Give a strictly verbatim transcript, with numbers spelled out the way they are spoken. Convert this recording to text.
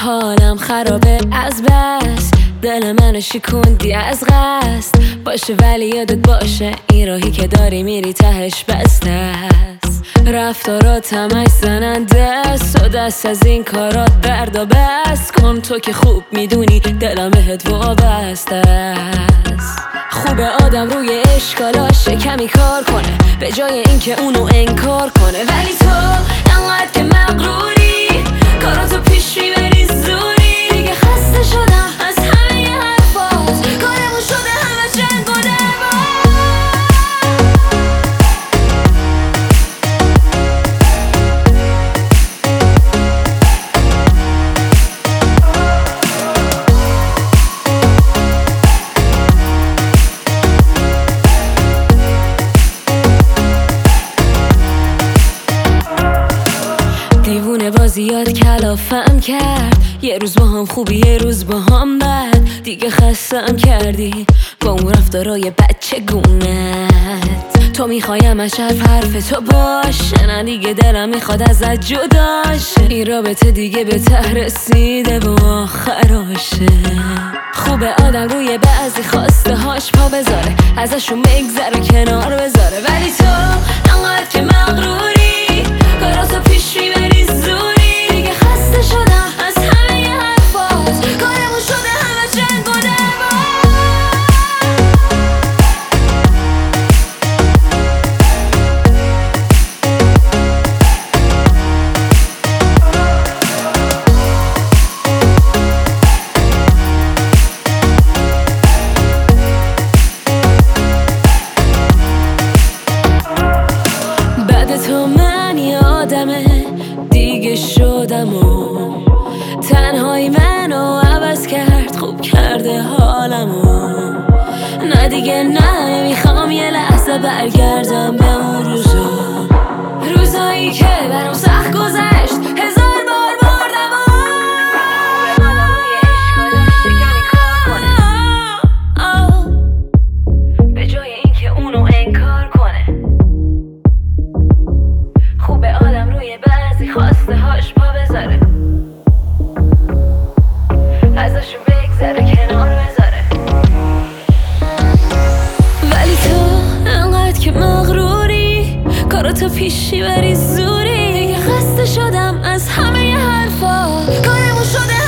حالم خرابه از بس، دل منو شکوندی از قصد. باشه ولی یادت باشه این راهی که داری میری تهش بسته است. رفتارات همش زننده است و دست از این کارات دردا بس کن. تو که خوب میدونی دلم بهت وابسته است. خوبه آدم روی اشکالاش کمی کار کنه به جای اینکه اونو انکار کنه. ولی تو انقدر که مغروری کاراتو پیش میبری زوری. دیگه خسته شدم از همه حرفات، کارمون شده همه جنگ و دعوا. دیوونه بازی یاد کلافم کرد، یه روز با هم خوبی یه روز با هم بد. دیگه خستم کردی با اون رفتارای بچه گونت. تو میخوایم از حرف حرف تو باشه، نه دیگه دلم میخواد ازت جداشه. این رابطه دیگه به ته رسیده و آخراشه. خوبه آدم روی بعضی خواسته هاش پا بذاره، ازشون بگذره کنار بذاره. ولی تو انقدر که مغروری کاراتو پیش میبری زوری. دیگه خسته شدم از همه حرفات، کارمون شده همه جنگ و دعوا. بعد تو من یادمه دیگه شدم و تنهایی منو عوض کرد، خوب کرده حالمو. نه دیگه نه نمیخوام یه لحظه برگردم به اون روزا، روزایی که برام سخت گذشت هزار بار بردم و به جای اینکه اونو انکار کنه. خوبه آدم روی بعضی خواسته هاش پا بذاره، ازشون بگذره کنار بذاره. ولی تو انقدر که مغروری کاراتو پیش میبری زوری. دیگه خسته شدم از همه حرفا، کارمون شده